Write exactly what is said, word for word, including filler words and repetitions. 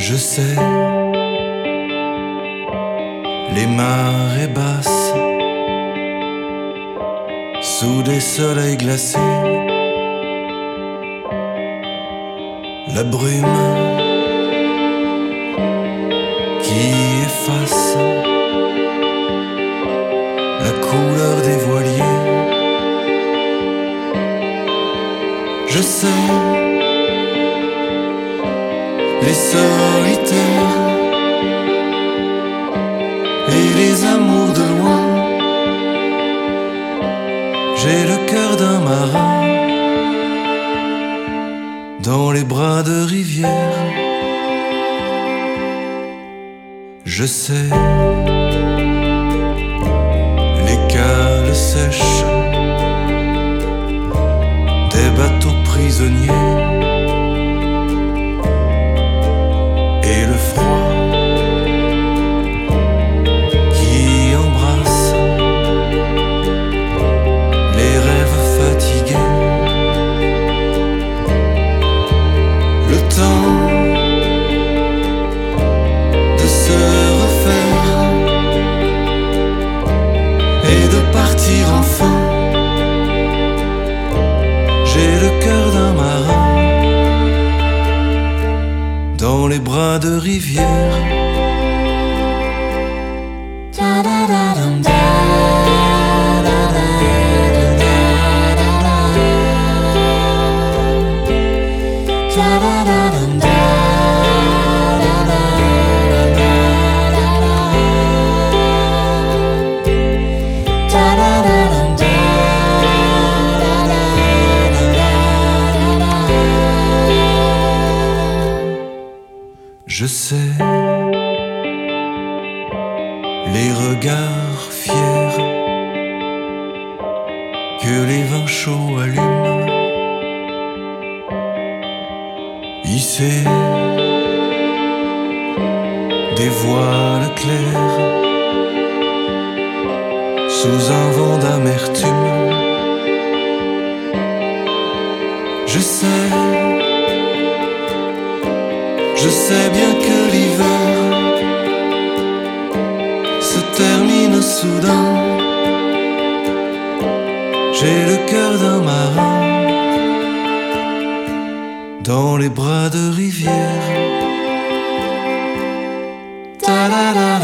Je sais, les marées basses, sous des soleils glacés, la brume qui efface la couleur des voiliers. Je sais, les solitaires et les amours de loin. J'ai le cœur d'un marin dans les bras de rivière. Je sais, les cales sèches des bateaux prisonniers et le froid qui embrasse les rêves fatigués. Le temps de se refaire et de partir enfin. J'ai le cœur d'un marin dans les bras de rivière. Je sais, les regards fiers que les vins chauds allument, hisser des voiles clairs sous un vent d'amertume. Je sais, je sais bien que l'hiver se termine soudain. J'ai le cœur d'un marin dans les bras de rivière. Ta-da-da.